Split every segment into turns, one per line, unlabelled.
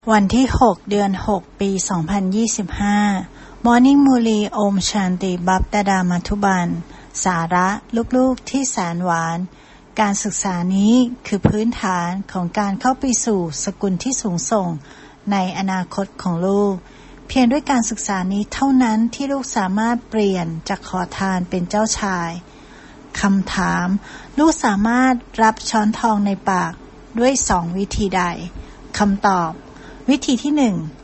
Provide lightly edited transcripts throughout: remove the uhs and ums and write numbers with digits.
วันที่6เดือน6ปี2025 Morning Murli Om Shanti Bapdada Mathuban สาระลูกๆที่แสนหวานการศึกษานี้คือพื้นฐานของการเข้าไปสู่สกุลที่สูงส่งในอนาคตของลูกเพียงด้วยการศึกษานี้เท่านั้นที่ลูกสามารถเปลี่ยนจากขอทานเป็นเจ้าชายคำถามลูกสามารถรับช้อนทองในปากด้วย2 วิธีใดคำตอบวิธีที่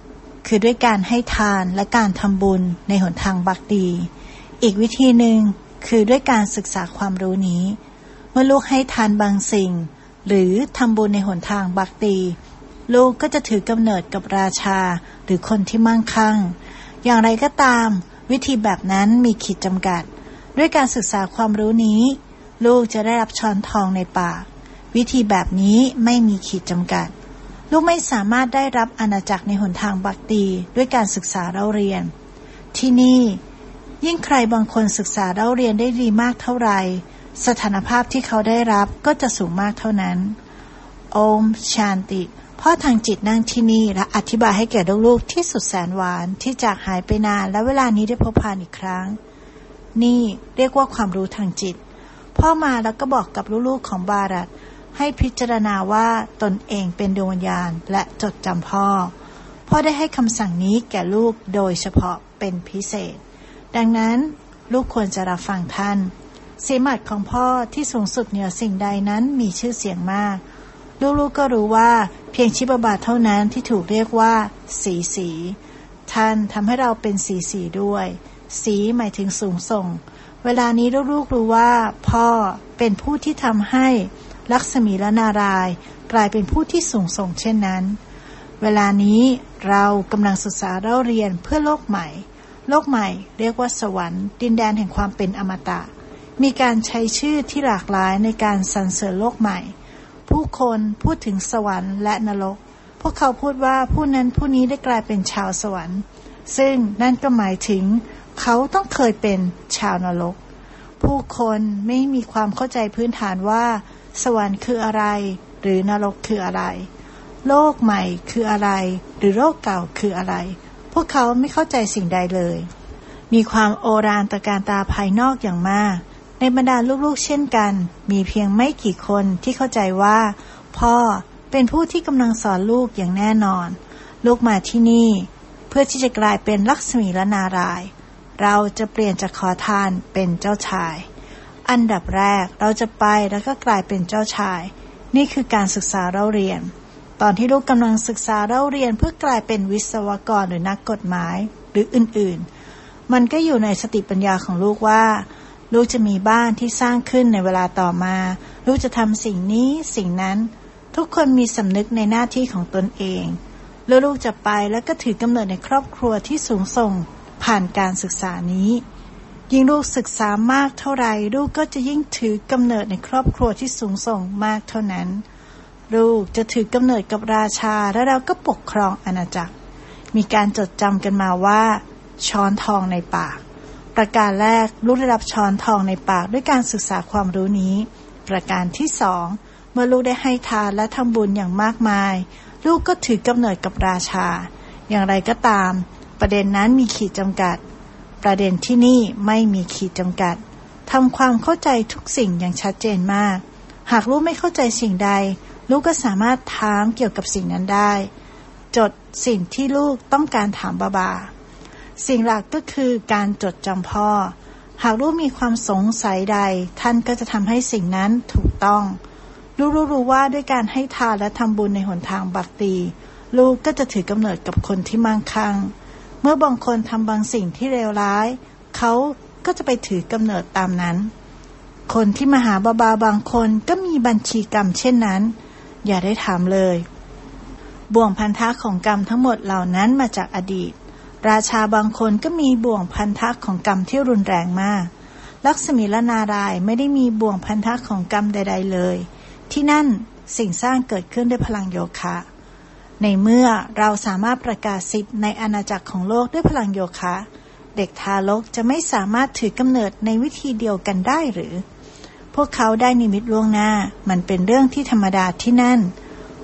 1คือด้วยการให้ทานและการทำบุญในหนทางบักดีอีกวิธีหนึ่งคือด้วยการศึกษาความรู้นี้เมื่อลูกให้ทานบางสิ่งหรือทำบุญในหนทางบักดีลูกก็จะถือกำเนิดกับราชาหรือคนที่มั่งคั่งอย่างไรก็ตามวิธีแบบนั้นมีขีดจำกัดด้วยการศึกษาความรู้นี้ลูกจะได้รับช้อนทองในปากวิธีแบบนี้ไม่มีขีดจำกัดลูกไม่สามารถได้รับอาณาจักรในหนทางบักดีด้วยการศึกษาเล่าเรียนที่นี่ยิ่งใครบางคนศึกษาเล่าเรียนได้ดีมากเท่าไหร่สถานภาพที่เขาได้รับก็จะสูงมากเท่านั้นโอมชานติพ่อทางจิตนั่งที่นี่และอธิบายให้แก่ลูกๆที่สุดแสนหวานที่จากหายไปนานและเวลานี้ได้พบผ่านอีกครั้งนี่เรียกว่าความรู้ทางจิตพ่อมาแล้วก็บอกกับลูกๆของบารัตให้พิจารณาว่าตนเองเป็นดวงวิญญาณและจดจำพ่อได้ให้คำสั่งนี้แก่ลูกโดยเฉพาะเป็นพิเศษดังนั้นลูกควรจะรับฟังท่านสีหมัดของพ่อที่สูงสุดเหนือสิ่งใดนั้นมีชื่อเสียงมากลูกๆก็รู้ว่าเพียงชิบาบาเท่านั้นที่ถูกเรียกว่าสีท่านทำให้เราเป็นสีด้วยสีหมายถึงสูงส่งเวลานี้ลูกๆรู้ว่าพ่อเป็นผู้ที่ทำให้ลักษมีและนารายณ์กลายเป็นผู้ที่สูงส่งเช่นนั้นเวลานี้เรากำลังศึกษาเล่าเรียนเพื่อโลกใหม่เรียกว่าสวรรค์ดินแดนแห่งความเป็นอมตะมีการใช้ชื่อที่หลากหลายในการสรรเสริญโลกใหม่ผู้คนพูดถึงสวรรค์และนรกพวกเขาพูดว่าผู้นั้นผู้นี้ได้กลายเป็นชาวสวรรค์ซึ่งนั่นก็หมายถึงเขาต้องเคยเป็นชาวนรกผู้คนไม่มีความเข้าใจพื้นฐานว่าสวรรค์คืออะไรหรือนรกคืออะไรโลกใหม่คืออะไรหรือโลกเก่าคืออะไรพวกเขาไม่เข้าใจสิ่งใดเลยมีความโอฬารตระการตาภายนอกอย่างมากในบรรดาลูกๆเช่นกันมีเพียงไม่กี่คนที่เข้าใจว่าพ่อเป็นผู้ที่กำลังสอนลูกอย่างแน่นอนลูกมาที่นี่เพื่อที่จะกลายเป็นลักษมีและนารายณ์เราจะเปลี่ยนจากขอทานเป็นเจ้าชายอันดับแรกเราจะไปแล้วก็กลายเป็นเจ้าชายนี่คือการศึกษาเล่าเรียนตอนที่ลูกกำลังศึกษาเล่าเรียนเพื่อกลายเป็นวิศวกรหรือนักกฎหมายหรืออื่นๆมันก็อยู่ในสติปัญญาของลูกว่าลูกจะมีบ้านที่สร้างขึ้นในเวลาต่อมาลูกจะทำสิ่งนี้สิ่งนั้นทุกคนมีสำนึกในหน้าที่ของตนเองแล้วลูกจะไปแล้วก็ถือกำเนิดในครอบครัวที่สูงส่งผ่านการศึกษานี้ยิ่งลูกศึกษามากเท่าไรลูกก็จะยิ่งถือกำเนิดในครอบครัวที่สูงส่งมากเท่านั้นลูกจะถือกำเนิดกับราชาและเราก็ปกครองอาณาจักรมีการจดจำกันมาว่าช้อนทองในปากประการแรกลูกได้รับช้อนทองในปากด้วยการศึกษาความรู้นี้ประการที่2เมื่อลูกได้ให้ทานและทำบุญอย่างมากมายลูกก็ถือกำเนิดกับราชาอย่างไรก็ตามประเด็นนั้นมีขีดจำกัดประเด็นที่นี่ไม่มีขีดจำกัดทำความเข้าใจทุกสิ่งอย่างชัดเจนมากหากลูกไม่เข้าใจสิ่งใดลูกก็สามารถถามเกี่ยวกับสิ่งนั้นได้จดสิ่งที่ลูกต้องการถามบาสิ่งหลักก็คือการจดจำพ่อหากลูกมีความสงสัยใดท่านก็จะทำให้สิ่งนั้นถูกต้องลูกรู้ว่าด้วยการให้ทานและทำบุญในหนทางบักดีลูกก็จะถือกำเนิดกับคนที่มั่งคั่งเมื่อบางคนทำบางสิ่งที่เลวร้ายเขาก็จะไปถือกำเนิดตามนั้นคนที่มาหาบาบางคนก็มีบัญชีกรรมเช่นนั้นอย่าได้ถามเลยบ่วงพันธะของกรรมทั้งหมดเหล่านั้นมาจากอดีตราชาบางคนก็มีบ่วงพันธะของกรรมที่รุนแรงมากลักษมีและนารายณ์ไม่ได้มีบ่วงพันธะของกรรมใดๆเลยที่นั่นสิ่งสร้างเกิดขึ้นด้วยพลังโยคะในเมื่อเราสามารถประกาศสิทธิ์ในอาณาจักรของโลกด้วยพลังโยคะเด็กทารกจะไม่สามารถถือกำเนิดในวิธีเดียวกันได้หรือพวกเขาได้นิมิตล่วงหน้ามันเป็นเรื่องที่ธรรมดาที่นั่น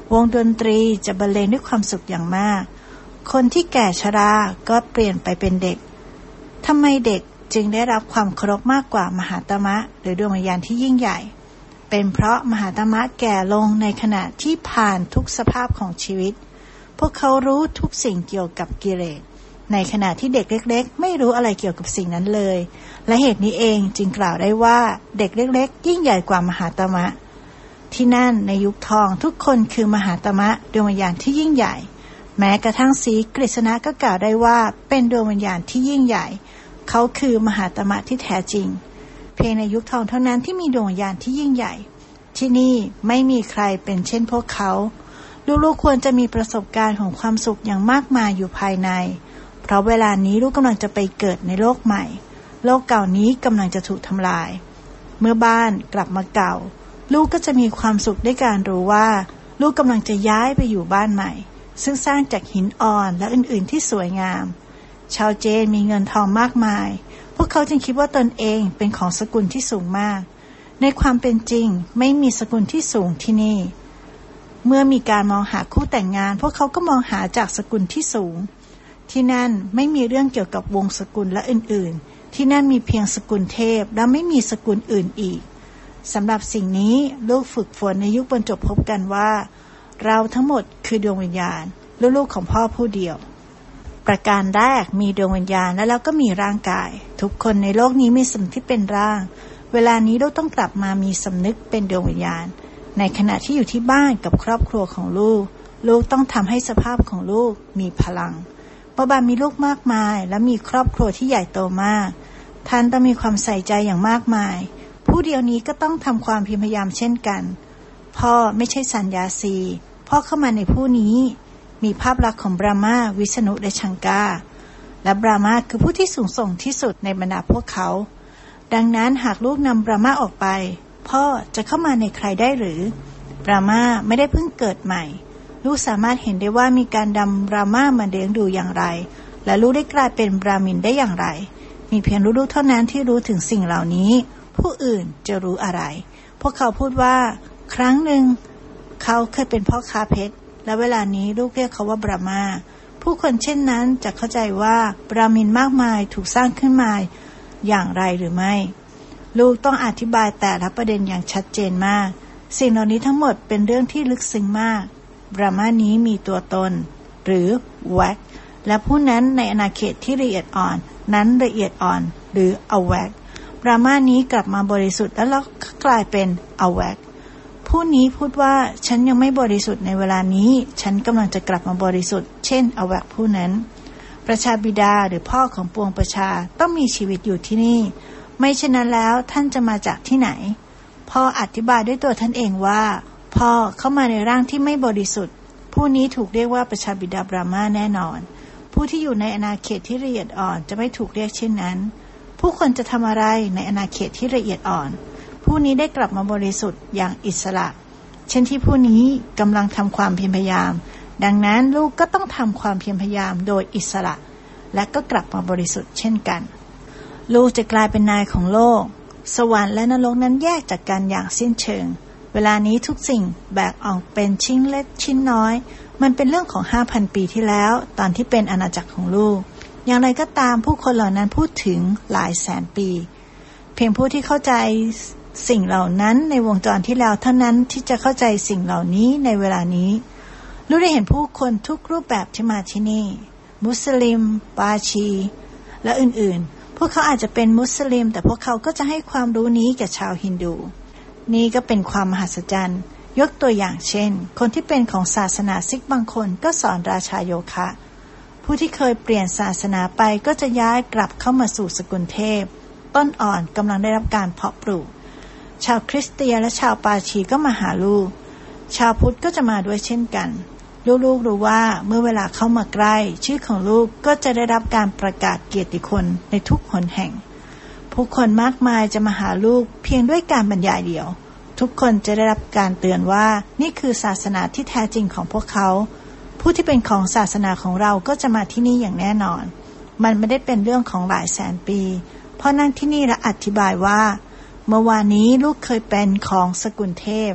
วงดนตรีจะบรรเลงด้วยความสุขอย่างมากคนที่แก่ชราก็เปลี่ยนไปเป็นเด็กทำไมเด็กจึงได้รับความเคารพมากกว่ามหาตมะหรือดวงวิญญาณที่ยิ่งใหญ่เป็นเพราะมหาตมะแก่ลงในขณะที่ผ่านทุกสภาพของชีวิตพวกเขารู้ทุกสิ่งเกี่ยวกับกิเลสในขณะที่เด็กเล็กๆไม่รู้อะไรเกี่ยวกับสิ่งนั้นเลยและเหตุนี้เองจึงกล่าวได้ว่าเด็กเล็กๆยิ่งใหญ่กว่ามหาตมะที่นั่นในยุคทองทุกคนคือมหาตมะดวงวิญญาณที่ยิ่งใหญ่แม้กระทั่งศรีกฤษณะก็กล่าวได้ว่าเป็นดวงวิญญาณที่ยิ่งใหญ่เขาคือมหาตมะที่แท้จริงเพียงในยุคทองเท่านั้นที่มีดวงวิญญาณที่ยิ่งใหญ่ที่นี่ไม่มีใครเป็นเช่นพวกเขาลูกๆควรจะมีประสบการณ์ของความสุขอย่างมากมายอยู่ภายในเพราะเวลานี้ลูกกำลังจะไปเกิดในโลกใหม่โลกเก่านี้กำลังจะถูกทำลายเมื่อบ้านกลับมาเก่าลูกก็จะมีความสุขด้วยการรู้ว่าลูกกำลังจะย้ายไปอยู่บ้านใหม่ซึ่งสร้างจากหินอ่อนและอื่นๆที่สวยงามชาวเจนมีเงินทองมากมายพวกเขาจึงคิดว่าตนเองเป็นของสกุลที่สูงมากในความเป็นจริงไม่มีสกุลที่สูงที่นี่เมื่อมีการมองหาคู่แต่งงานพวกเขาก็มองหาจากสกุลที่สูงที่นั่นไม่มีเรื่องเกี่ยวกับวงสกุลและอื่นๆที่นั่นมีเพียงสกุลเทพและไม่มีสกุลอื่นอีกสำหรับสิ่งนี้ลูกฝึกฝนในยุคบรรจบพบกันว่าเราทั้งหมดคือดวงวิญญาณลูกๆของพ่อผู้เดียวประการแรกมีดวงวิญญาณแล้วก็มีร่างกายทุกคนในโลกนี้มีสำนึกที่เป็นร่างเวลานี้ลูกต้องกลับมามีสำนึกเป็นดวงวิญญาณในขณะที่อยู่ที่บ้านกับครอบครัวของลูกต้องทำให้สภาพของลูกมีพลังเพราะบานมีลูกมากมายและมีครอบครัวที่ใหญ่โตมากท่านต้องมีความใส่ใจอย่างมากมายผู้เดียวนี้ก็ต้องทำความพยายามเช่นกันพ่อไม่ใช่สัญญาสีพ่อเข้ามาในผู้นี้มีภาพลักษณ์ของบรามาวิษณุและชังกาและบรามาคือผู้ที่สูงส่งที่สุดในบรรดาพวกเขาดังนั้นหากลูกนำบรามาออกไปพ่อจะเข้ามาในใครได้หรือบรามาไม่ได้เพิ่งเกิดใหม่ลูกสามารถเห็นได้ว่ามีการนำบรามามาเลี้ยงดูอย่างไรและลูกได้กลายเป็นบราหมินได้อย่างไรมีเพียงลูกๆเท่านั้นที่รู้ถึงสิ่งเหล่านี้ผู้อื่นจะรู้อะไรพวกเขาพูดว่าครั้งหนึ่งเขาเคยเป็นพ่อค้าเพชรและเวลานี้ลูกเรียกเขาว่าบรามาผู้คนเช่นนั้นจะเข้าใจว่าบราหมินมากมายถูกสร้างขึ้นมาอย่างไรหรือไม่ลูกต้องอธิบายแต่ละประเด็นอย่างชัดเจนมากสิ่งเหล่านี้ทั้งหมดเป็นเรื่องที่ลึกซึ้งมากบรามานี้มีตัวตนหรือแวกและผู้นั้นในอาณาเขตที่ละเอียดอ่อนนั้นละเอียดอ่อนหรืออแวกบรามานี้กลับมาบริสุทธิ์แล้วกลายเป็นอแวกผู้นี้พูดว่าฉันยังไม่บริสุทธิ์ในเวลานี้ฉันกำลังจะกลับมาบริสุทธิ์เช่นอแวกผู้นั้นประชาบิดาหรือพ่อของปวงประชาต้องมีชีวิตอยู่ที่นี่ไม่เช่นนั้นแล้วท่านจะมาจากที่ไหนพ่ออธิบายด้วยตัวท่านเองว่าพ่อเข้ามาในร่างที่ไม่บริสุทธิ์ผู้นี้ถูกเรียกว่าประชาบิดาบรามาแน่นอนผู้ที่อยู่ในอาณาเขตที่ละเอียดอ่อนจะไม่ถูกเรียกเช่นนั้นผู้คนจะทำอะไรในอาณาเขตที่ละเอียดอ่อนผู้นี้ได้กลับมาบริสุทธิ์อย่างอิสระเช่นที่ผู้นี้กำลังทำความเพียรพยายามดังนั้นลูกก็ต้องทำความเพียรพยายามโดยอิสระและก็กลับมาบริสุทธิ์เช่นกันลูกจะกลายเป็นนายของโลกสวรรค์และนรกนั้นแยกจากกันอย่างสิ้นเชิงเวลานี้ทุกสิ่งแบ่งออกเป็นชิ้นเล็กชิ้นน้อยมันเป็นเรื่องของ 5,000 ปีที่แล้วตอนที่เป็นอาณาจักรของลูกอย่างไรก็ตามผู้คนเหล่านั้นพูดถึงหลายแสนปีเพียงผู้ที่เข้าใจสิ่งเหล่านั้นในวงจรที่แล้วเท่านั้นที่จะเข้าใจสิ่งเหล่านี้ในเวลานี้ลูกได้เห็นผู้คนทุกรูปแบบที่มาที่นี่มุสลิมปาชีและอื่นๆพวกเขาอาจจะเป็นมุสลิมแต่พวกเขาก็จะให้ความรู้นี้แก่ชาวฮินดูนี่ก็เป็นความมหัศจรรย์ยกตัวอย่างเช่นคนที่เป็นของศาสนาซิกบางคนก็สอนราชาโยคะผู้ที่เคยเปลี่ยนศาสนาไปก็จะย้ายกลับเข้ามาสู่สกุลเทพต้นอ่อนกำลังได้รับการเพาะปลูกชาวคริสเตียนและชาวปาชีก็มาหาลูกชาวพุทธก็จะมาด้วยเช่นกันลูกๆรู้ว่าเมื่อเวลาเข้ามาใกล้ชื่อของลูกก็จะได้รับการประกาศเกียรติคุณในทุกหนแห่งผู้คนมากมายจะมาหาลูกเพียงด้วยการบรรยายเดียวทุกคนจะได้รับการเตือนว่านี่คือศาสนาที่แท้จริงของพวกเขาผู้ที่เป็นของศาสนาของเราก็จะมาที่นี่อย่างแน่นอนมันไม่ได้เป็นเรื่องของหลายแสนปีเพราะนั่งที่นี่และอธิบายว่าเมื่อวานนี้ลูกเคยเป็นของสกุลเทพเ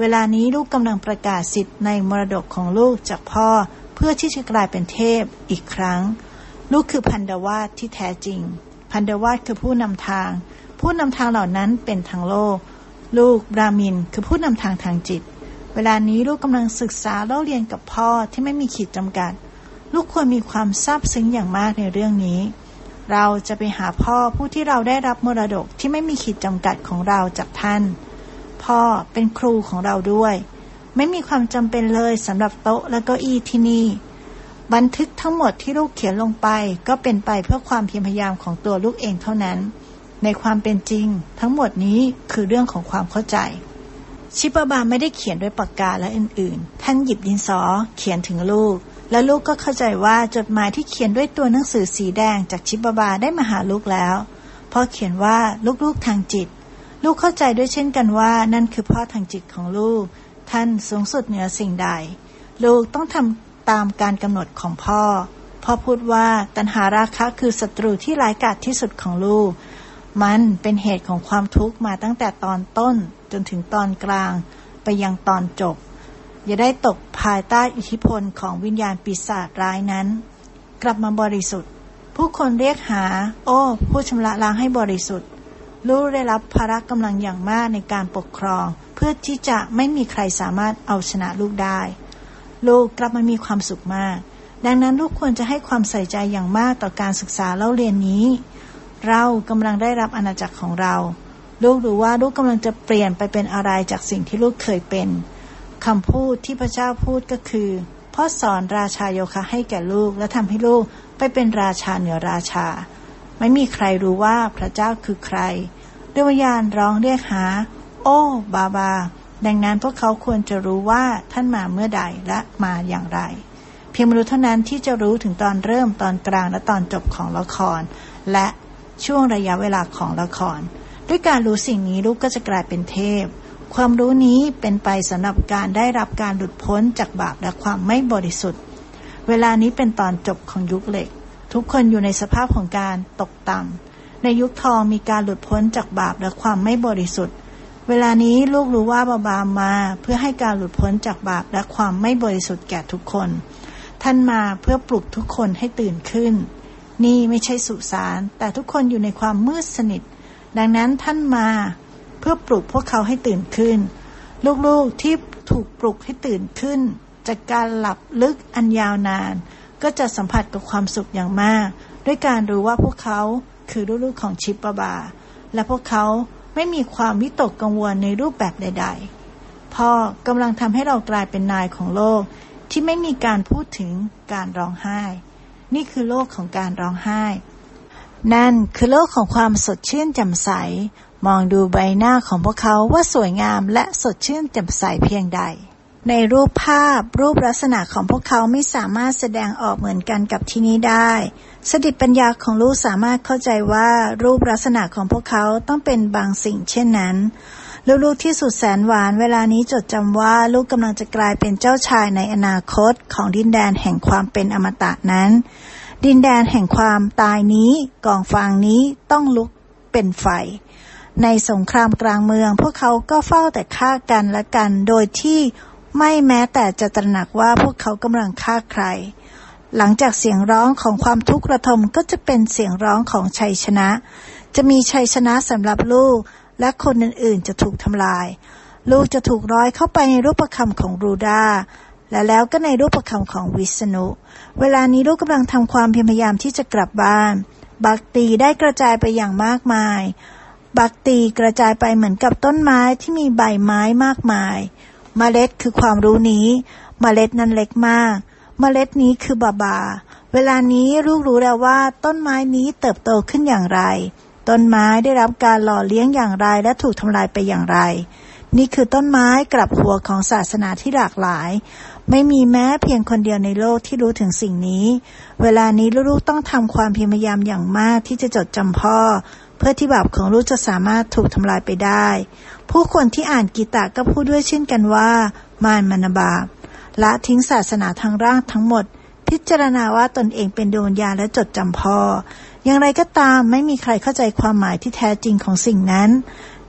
เวลานี้ลูกกำลังประกาศสิทธิ์ในมรดกของลูกจากพ่อเพื่อที่จะกลายเป็นเทพอีกครั้งลูกคือพันธวาสที่แท้จริงพันธวาสคือผู้นำทางเหล่านั้นเป็นทางโลกลูกบราหมินคือผู้นำทางจิตเวลานี้ลูกกำลังศึกษาเล่าเรียนกับพ่อที่ไม่มีขีดจำกัดลูกควรมีความซาบซึ้งอย่างมากในเรื่องนี้เราจะไปหาพ่อผู้ที่เราได้รับมรดกที่ไม่มีขีดจำกัดของเราจากท่านพ่อเป็นครูของเราด้วยไม่มีความจำเป็นเลยสำหรับโต๊ะและเก้าอี้ที่นี่บันทึกทั้งหมดที่ลูกเขียนลงไปก็เป็นไปเพื่อความเพียรพยายามของตัวลูกเองเท่านั้นในความเป็นจริงทั้งหมดนี้คือเรื่องของความเข้าใจชิบะบาไม่ได้เขียนด้วยปากกาและอื่นๆท่านหยิบดินสอเขียนถึงลูกและลูกก็เข้าใจว่าจดหมายที่เขียนด้วยตัวหนังสือสีแดงจากชิบะบาได้มาหาลูกแล้วพ่อเขียนว่าลูกๆทางจิตลูกเข้าใจด้วยเช่นกันว่านั่นคือพ่อทางจิตของลูกท่านสูงสุดเหนือสิ่งใดลูกต้องทำตามการกำหนดของพ่อพูดว่าตัณหาราคะคือศัตรูที่ร้ายกาจที่สุดของลูกมันเป็นเหตุของความทุกข์มาตั้งแต่ตอนต้นจนถึงตอนกลางไปยังตอนจบอย่าได้ตกภายใต้อิทธิพลของวิญญาณปีศาจร้ายนั้นกลับมาบริสุทธิ์ผู้คนเรียกหาผู้ชำระล้างให้บริสุทธิ์ลูกได้รับภาระกำลังอย่างมากในการปกครองเพื่อที่จะไม่มีใครสามารถเอาชนะลูกได้ลูกกลับมามีความสุขมากดังนั้นลูกควรจะให้ความใส่ใจอย่างมากต่อการศึกษาเล่าเรียนนี้เรากำลังได้รับอาณาจักรของเราลูกรู้ว่าลูกกำลังจะเปลี่ยนไปเป็นอะไรจากสิ่งที่ลูกเคยเป็นคำพูดที่พระเจ้าพูดก็คือพ่อสอนราชาโยคะให้แก่ลูกและทำให้ลูกไปเป็นราชาเหนือราชาไม่มีใครรู้ว่าพระเจ้าคือใครดวงวิญญาณร้องเรียกหาบาบาดังนั้นพวกเขาควรจะรู้ว่าท่านมาเมื่อใดและมาอย่างไรเพียงมนุษย์เท่านั้นที่จะรู้ถึงตอนเริ่มตอนกลางและตอนจบของละครและช่วงระยะเวลาของละครด้วยการรู้สิ่งนี้ลูกก็จะกลายเป็นเทพความรู้นี้เป็นไปสำหรับการได้รับการหลุดพ้นจากบาปและความไม่บริสุทธิ์เวลานี้เป็นตอนจบของยุคเหล็กทุกคนอยู่ในสภาพของการตกต่ำในยุคทองมีการหลุดพ้นจากบาปและความไม่บริสุทธิ์เวลานี้ลูกรู้ว่าบามาเพื่อให้การหลุดพ้นจากบาปและความไม่บริสุทธิ์แก่ทุกคนท่านมาเพื่อปลุกทุกคนให้ตื่นขึ้นนี่ไม่ใช่สุสานแต่ทุกคนอยู่ในความมืดสนิทดังนั้นท่านมาเพื่อปลุกพวกเขาให้ตื่นขึ้นลูกๆที่ถูกปลุกให้ตื่นขึ้นจากการหลับลึกอันยาวนานก็จะสัมผัสกับความสุขอย่างมากด้วยการรู้ว่าพวกเขาคือลูกๆของชิปบาและพวกเขาไม่มีความวิตกกังวลในรูปแบบใดๆพ่อกำลังทำให้เรากลายเป็นนายของโลกที่ไม่มีการพูดถึงการร้องไห้นี่คือโลกของการร้องไห้นั่นคือโลกของความสดชื่นแจ่มใสมองดูใบหน้าของพวกเขาว่าสวยงามและสดชื่นแจ่มใสเพียงใดในรูปภาพรูปลักษณะของพวกเขาไม่สามารถแสดงออกเหมือนกันกับที่นี้ได้สติปัญญาของลูกสามารถเข้าใจว่ารูปลักษณะของพวกเขาต้องเป็นบางสิ่งเช่นนั้นลูกๆที่สุดแสนหวานเวลานี้จดจำว่าลูกกำลังจะกลายเป็นเจ้าชายในอนาคตของดินแดนแห่งความเป็นอมตะนั้นดินแดนแห่งความตายนี้กองฟางนี้ต้องลุกเป็นไฟในสงครามกลางเมืองพวกเขาก็เฝ้าแต่ฆ่ากันและกันโดยที่ไม่แม้แต่จะตระหนักว่าพวกเขากำลังฆ่าใครหลังจากเสียงร้องของความทุกข์ระทมก็จะเป็นเสียงร้องของชัยชนะจะมีชัยชนะสำหรับลูกและคนอื่นๆจะถูกทำลายลูกจะถูกร้อยเข้าไปในรูปคำของรูดาและแล้วก็ในรูปคำของวิษณุเวลานี้ลูกกำลังทำความพยายามที่จะกลับบ้านบักตีได้กระจายไปอย่างมากมายบักตีกระจายไปเหมือนกับต้นไม้ที่มีใบไม้มากมายเมล็ดคือความรู้นี้เมล็ดนั้นเล็กมากเมล็ดนี้คือบาบาเวลานี้ลูกรู้แล้วว่าต้นไม้นี้เติบโตขึ้นอย่างไรต้นไม้ได้รับการหล่อเลี้ยงอย่างไรและถูกทำลายไปอย่างไรนี่คือต้นไม้กลับหัวของศาสนาที่หลากหลายไม่มีแม้เพียงคนเดียวในโลกที่รู้ถึงสิ่งนี้เวลานี้ลูกๆต้องทำความพยายามอย่างมากที่จะจดจำพ่อเพื่อที่บาปของลูกจะสามารถถูกทำลายไปได้ผู้คนที่อ่านกีตาก็พูดด้วยเช่นกันว่ามารมนบาปละทิ้งศาสนาทางร่างทั้งหมดพิจารณาว่าตนเองเป็นดวงวิญญาณและจดจำพ่ออย่างไรก็ตามไม่มีใครเข้าใจความหมายที่แท้จริงของสิ่งนั้น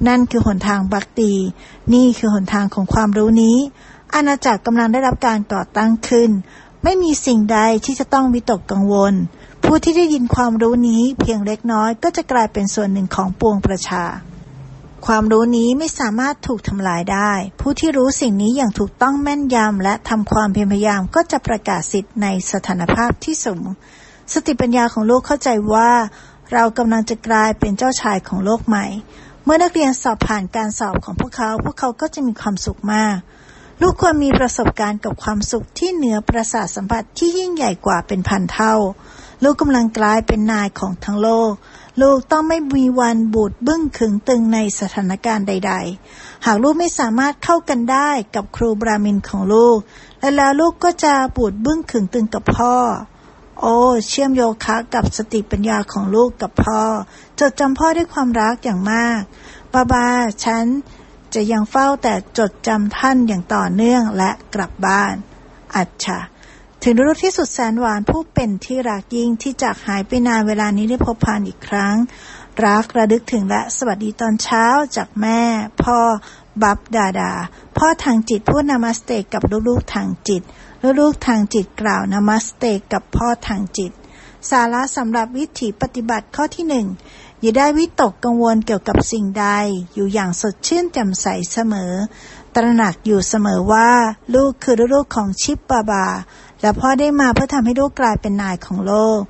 นั่นคือหนทางบักตีนี่คือหนทางของความรู้นี้อาณาจักรกำลังได้รับการก่อตั้งขึ้นไม่มีสิ่งใดที่จะต้องวิตกกังวลผู้ที่ได้ยินความรู้นี้เพียงเล็กน้อยก็จะกลายเป็นส่วนหนึ่งของปวงประชาความรู้นี้ไม่สามารถถูกทำลายได้ผู้ที่รู้สิ่งนี้อย่างถูกต้องแม่นยำและทำความเพียรพยายามก็จะประกาศสิทธิ์ในสถานภาพที่สูงสติปัญญาของลูกเข้าใจว่าเรากำลังจะกลายเป็นเจ้าชายของโลกใหม่เมื่อนักเรียนสอบผ่านการสอบของพวกเขาก็จะมีความสุขมากลูกควรมีประสบการณ์กับความสุขที่เหนือประสาทสัมผัสที่ยิ่งใหญ่กว่าเป็นพันเท่าลูกกำลังกลายเป็นนายของทั้งโลกลูกต้องไม่มีวันบูดบึ้งขึงตึงในสถานการณ์ใดๆหากลูกไม่สามารถเข้ากันได้กับครูบราหมินของลูกแล้วลูกก็จะบูดบึ้งขึงตึงกับพ่อเชื่อมโยคะกับสติปัญญาของลูกกับพ่อจดจำพ่อด้วยความรักอย่างมากบาฉันจะยังเฝ้าแต่จดจำท่านอย่างต่อเนื่องและกลับบ้านอัจฉะถึงลูกที่สุดแสนหวานผู้เป็นที่รักยิ่งที่จากหายไปนานเวลานี้ได้พบพานอีกครั้งรักระลึกถึงและสวัสดีตอนเช้าจากแม่พ่อบับดาพ่อทางจิตพูดนามัสเตกับลูกๆทางจิตลูกๆทางจิตกล่าวนามัสเตกับพ่อทางจิตสาระสำหรับวิถีปฏิบัติข้อที่ 1อย่าได้วิตกกังวลเกี่ยวกับสิ่งใดอยู่อย่างสดชื่นแจ่มใสเสมอตระหนักอยู่เสมอว่าลูกคือลูกของชิปบาและพ่อได้มาเพื่อทำให้ลูกกลายเป็นนายของโลก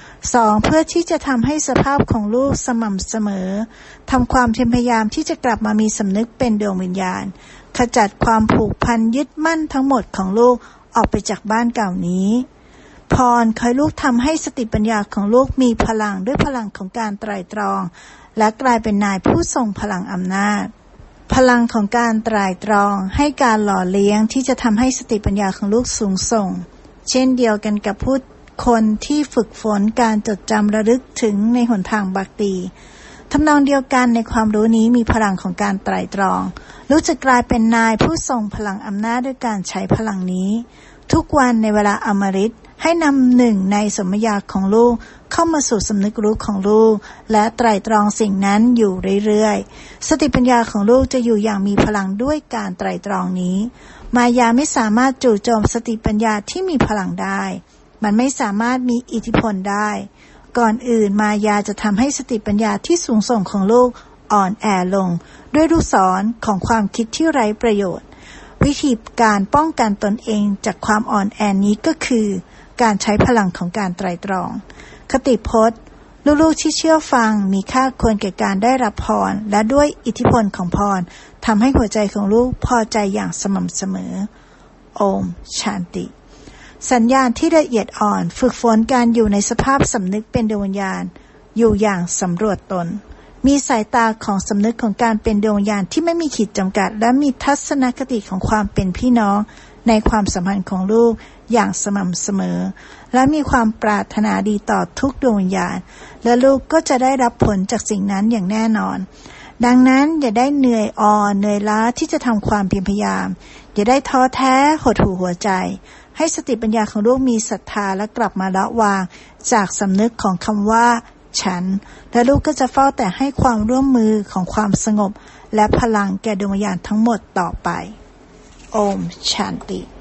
2. เพื่อที่จะทำให้สภาพของลูกสม่ำเสมอทำความพยายามที่จะกลับมามีสำนึกเป็นดวงวิญญาณขจัดความผูกพันยึดมั่นทั้งหมดของลูกออกไปจากบ้านเก่านี้พรขอให้ลูกทำให้สติปัญญาของลูกมีพลังด้วยพลังของการไตร่ตรองและกลายเป็นนายผู้ทรงพลังอำนาจพลังของการไตร่ตรองให้การหล่อเลี้ยงที่จะทำให้สติปัญญาของลูกสูงส่งเช่นเดียวกันกับผู้คนที่ฝึกฝนการจดจำระลึกถึงในหนทางบักตีทำนองเดียวกันในความรู้นี้มีพลังของการไตร่ตรองลูกจะกลายเป็นนายผู้ทรงพลังอำนาจด้วยการใช้พลังนี้ทุกวันในเวลาอมฤตให้นำหนึ่งในสมญาของลูกเข้ามาสู่สำนึกรู้ของลูกและไตร่ตรองสิ่งนั้นอยู่เรื่อยๆสติปัญญาของลูกจะอยู่อย่างมีพลังด้วยการไตร่ตรองนี้มายาไม่สามารถจู่โจมสติปัญญาที่มีพลังได้มันไม่สามารถมีอิทธิพลได้ก่อนอื่นมายาจะทำให้สติปัญญาที่สูงส่งของลูกอ่อนแอลงด้วยลูกศรของความคิดที่ไร้ประโยชน์วิธีการป้องกันตนเองจากความอ่อนแอนี้ก็คือการใช้พลังของการไตร่ตรองคติพจน์ลูกๆที่เชื่อฟังมีค่าควรแก่การได้รับพรและด้วยอิทธิพลของพรทำให้หัวใจของลูกพอใจอย่างสม่ำเสมอโอมชันติสัญญาณที่ละเอียดอ่อนฝึกฝนการอยู่ในสภาพสำนึกเป็นดวงวิญญาณอยู่อย่างสำรวจตนมีสายตาของสำนึกของการเป็นดวงวิญญาณที่ไม่มีขีดจำกัดและมีทัศนคติของความเป็นพี่น้องในความสัมพันธ์ของลูกอย่างสม่ำเสมอและมีความปรารถนาดีต่อทุกดวงวิญญาณและลูกก็จะได้รับผลจากสิ่งนั้นอย่างแน่นอนดังนั้นอย่าได้เหนื่อยอ่อนเหนื่อยล้าที่จะทำความเพียรพยายามอย่าได้ท้อแท้หดหู่หัวใจให้สติปัญญาของลูกมีศรัทธาและกลับมาละวางจากสำนึกของคำว่าฉันและลูกก็จะเฝ้าแต่ให้ความร่วมมือของความสงบและพลังแก่ดวงวิญญาณทั้งหมดต่อไปโอมชันติ